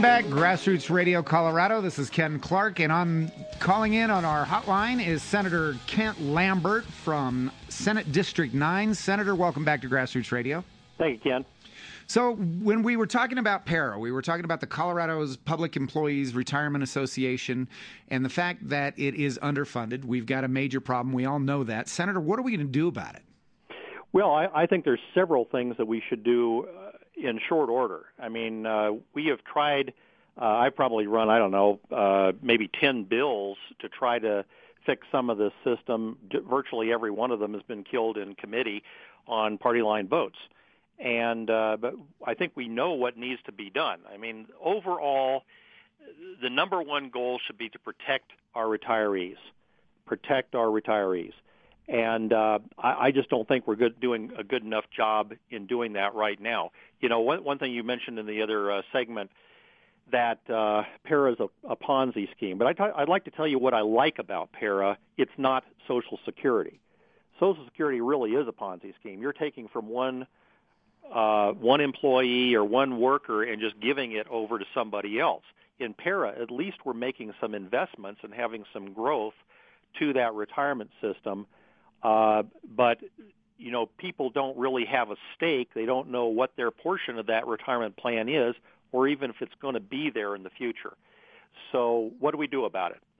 Welcome back, Grassroots Radio Colorado. This is Ken Clark, and I'm calling in on our hotline is Senator Kent Lambert from Senate District 9. Senator, welcome back to Grassroots Radio. Thank you, Ken. So when we were talking about PARA, we were talking about the Colorado's Public Employees Retirement Association and the fact that it is underfunded. We've got a major problem. We all know that. Senator, what are we going to do about it? Well, I think there's several things that we should do in short order. I mean, we have tried, I've probably run, I don't know, maybe 10 bills to try to fix some of this system. Virtually every one of them has been killed in committee on party line votes. And but I think we know what needs to be done. I mean, overall, the number one goal should be to protect our retirees. Protect our retirees. And I just don't think we're doing a good enough job in doing that right now. You know, one thing you mentioned in the other segment, that PARA is a Ponzi scheme. But I'd like to tell you what I like about PARA. It's not Social Security. Social Security really is a Ponzi scheme. You're taking from one employee or one worker and just giving it over to somebody else. In PARA, at least we're making some investments and having some growth to that retirement system. But, you know, people don't really have a stake. They don't know what their portion of that retirement plan is or even if it's going to be there in the future. So what do we do about it?